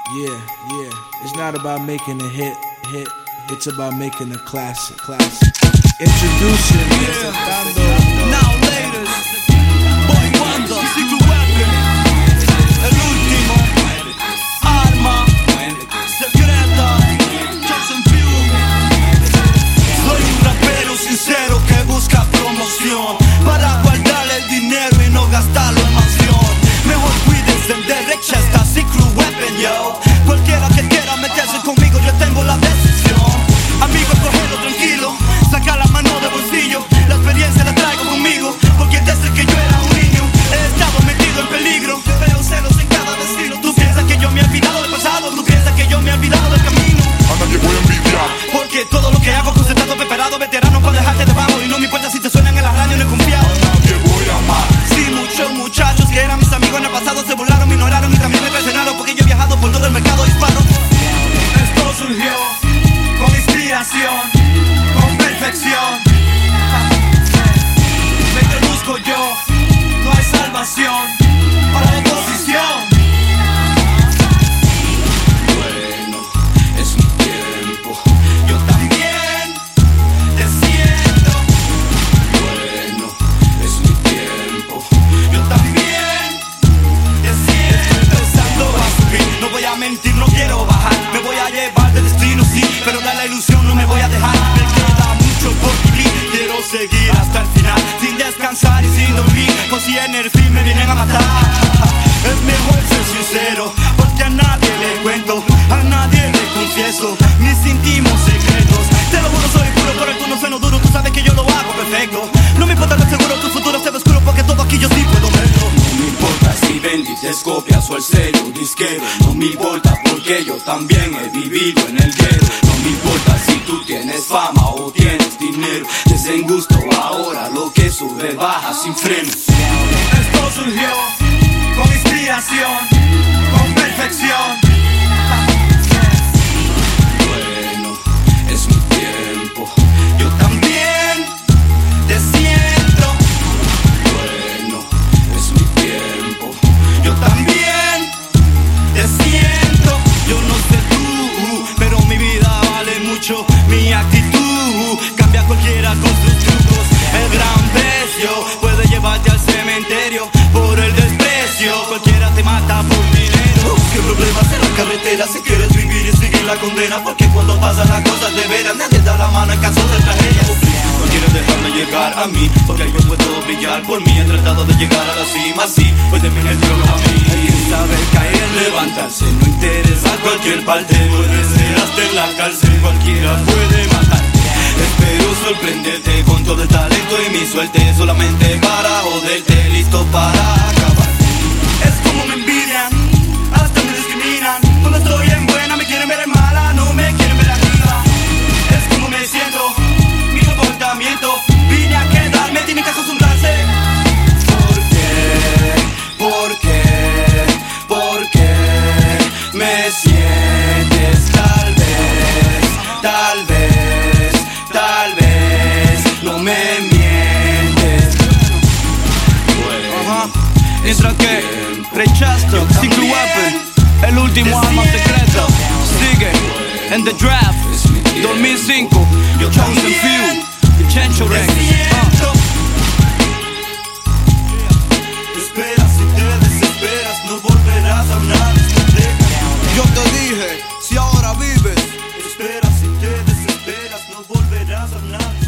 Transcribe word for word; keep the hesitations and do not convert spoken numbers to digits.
Yeah, yeah. It's not about making a hit, hit. It's about making a classic, classic. Introducing, yeah. Now laters, Boy Wonder, Secret Weapon, el último, arma secreta, Jackson Few. Soy un rapero sincero que busca promoción para guardar el dinero y no gastarlo en mansión. Mejor cuídense de Rechester, Secret Weapon, yo. Cualquiera que quiera meterse conmigo, yo tengo la decisión. Amigo, cógelo tranquilo, saca la mano de bolsillo. La experiencia la traigo conmigo, porque desde que yo era un niño he estado metido en peligro. Veo celos en cada vecino. Tú piensas que yo me he olvidado del pasado, tú piensas que yo me he olvidado del camino. A nadie voy a envidiar, porque todo lo que hago concentrado, preparado, veterano para dejarte debajo. Y no me importa si te suenan en la radio, no he confiado. a nadie voy a amar. Sí, muchos muchachos que eran mis amigos en el pasado se burlaron, me ignoraron y también me traicionaron, porque yo he viajado por todo el mercado hispano. Esto surgió con inspiración, con perfección. Me introduzco yo, no hay salvación para la oposición. Bueno, es mi tiempo. Yo también te siento. Bueno, es mi tiempo. Yo también te siento. Empezando a subir, no voy a mentir, no quiero bajar. Me voy a llevar de destino, sí, pero de la ilusión no me voy a dejar. Me queda mucho por vivir, quiero seguir hasta el final, sin descansar y sin dormir. Con cien el fin me vienen a matar. Es mejor ser sincero, porque a nadie le cuento, a nadie le confieso mis íntimos secretos. Te lo juro, soy puro, por el tono sueno duro. Tú sabes que yo lo hago perfecto. No me importa lo seguro, tu futuro se ve oscuro, porque todo aquí yo sí puedo verlo. No me importa si vendices copias o el sello disquero. No me importa porque yo también he vivido en el guero. No me importa si tú tienes fama o tienes dinero. Desde en gusto ahora lo que sube baja sin freno. Esto surgió con inspiración, con perfección. Bueno, es mi tiempo. Yo también te siento. Bueno, es mi tiempo. Yo también te siento. Yo no sé tú, pero mi vida vale mucho. Mi actitud cambia a cualquiera con sus trucos. El gran precio puede llevarte al cementerio por el desprecio. Cualquiera te mata por dinero. ¿Qué problemas en la carretera si quieres vivir y seguir la condena? Porque cuando pasan las cosas de veras nadie da la mano en caso de tragedias. No quieres dejarme llegar a mí, porque yo puedo brillar por mí. He tratado de llegar a la cima, sí, pues de mí el tiro a mí. Hay que saber caer, Levantarse no interesa a cualquier parte. Puede ser hasta en la cárcel, cualquiera puede matar. Espero sorprenderte con todo el talento y mi suerte, solamente para joderte, listo para acabar. es como me envidian, hasta me discriminan. Cuando estoy en buena me quieren ver en mala, no me quieren ver arriba. Es como me siento, mi comportamiento. Vine a quedarme, tienen que acostumbrarse. ¿Por qué? ¿Por qué? ¿Por qué me sientes? Tal vez, tal vez, tal vez no me mientes. Ajá. Mientras que Rechester, Secret Weapon, el último arma secreta, sigue en The Draft dos mil cinco, Chosen Few, Chencho Rex. Espera, si te desesperas, no volverás a una discoteca. Yo te dije, si ahora vives, espera, si te desesperas, no volverás a una discoteca.